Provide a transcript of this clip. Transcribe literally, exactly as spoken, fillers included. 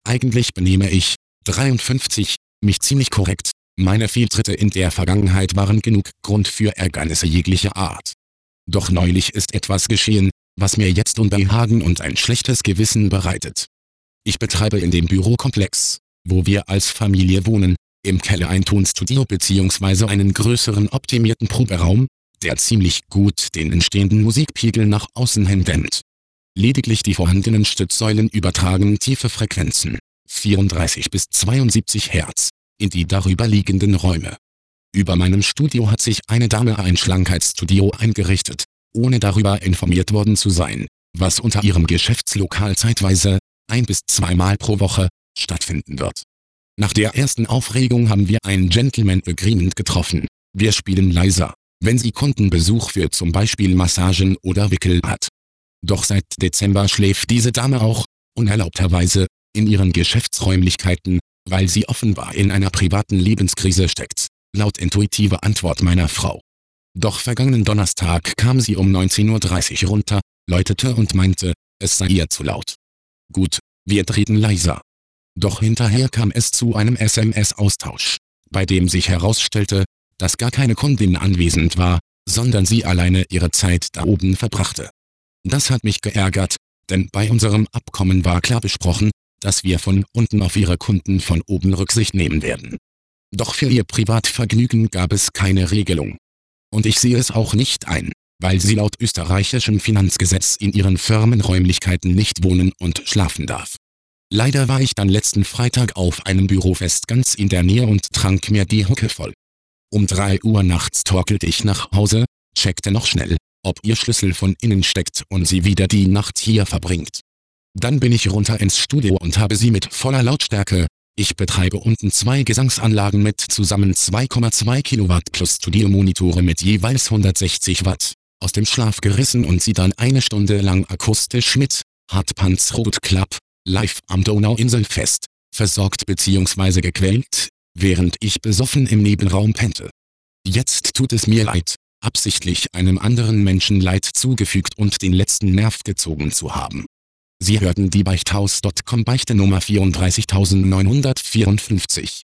Eigentlich benehme ich, dreiundfünfzig, mich ziemlich korrekt. Meine Fehltritte in der Vergangenheit waren genug Grund für Ärgernisse jeglicher Art. Doch neulich ist etwas geschehen, was mir jetzt Unbehagen und ein schlechtes Gewissen bereitet. Ich betreibe in dem Bürokomplex, wo wir als Familie wohnen, im Keller ein Tonstudio bzw. einen größeren optimierten Proberaum, der ziemlich gut den entstehenden Musikpegel nach außen hin dämmt. Lediglich die vorhandenen Stützsäulen übertragen tiefe Frequenzen, vierunddreißig bis zweiundsiebzig Hertz, in die darüber liegenden Räume. Über meinem Studio hat sich eine Dame ein Schlankheitsstudio eingerichtet, ohne darüber informiert worden zu sein, was unter ihrem Geschäftslokal zeitweise, ein bis zweimal pro Woche, stattfinden wird. Nach der ersten Aufregung haben wir ein Gentleman Agreement getroffen. Wir spielen leiser, wenn sie Kundenbesuch für zum Beispiel Massagen oder Wickel hat. Doch seit Dezember schläft diese Dame auch, unerlaubterweise, in ihren Geschäftsräumlichkeiten, weil sie offenbar in einer privaten Lebenskrise steckt, laut intuitive Antwort meiner Frau. Doch vergangenen Donnerstag kam sie um neunzehn Uhr dreißig runter, läutete und meinte, es sei ihr zu laut. Gut, wir drehten leiser. Doch hinterher kam es zu einem S M S-Austausch, bei dem sich herausstellte, dass gar keine Kundin anwesend war, sondern sie alleine ihre Zeit da oben verbrachte. Das hat mich geärgert, denn bei unserem Abkommen war klar besprochen, dass wir von unten auf ihre Kunden von oben Rücksicht nehmen werden. Doch für ihr Privatvergnügen gab es keine Regelung. Und ich sehe es auch nicht ein, weil sie laut österreichischem Finanzgesetz in ihren Firmenräumlichkeiten nicht wohnen und schlafen darf. Leider war ich dann letzten Freitag auf einem Bürofest ganz in der Nähe und trank mir die Hucke voll. Um drei Uhr nachts torkelte ich nach Hause, checkte noch schnell, ob ihr Schlüssel von innen steckt und sie wieder die Nacht hier verbringt. Dann bin ich runter ins Studio und habe sie mit voller Lautstärke, ich betreibe unten zwei Gesangsanlagen mit zusammen zwei Komma zwei Kilowatt plus Studiomonitore mit jeweils hundertsechzig Watt, aus dem Schlaf gerissen und sie dann eine Stunde lang akustisch mit Hartpanzerrot Club, live am Donauinselfest, versorgt bzw. gequält, während ich besoffen im Nebenraum pennte. Jetzt tut es mir leid, absichtlich einem anderen Menschen Leid zugefügt und den letzten Nerv gezogen zu haben. Sie hörten die Beichthaus Punkt com Beichte Nummer vierunddreißigtausendneunhundertvierundfünfzig.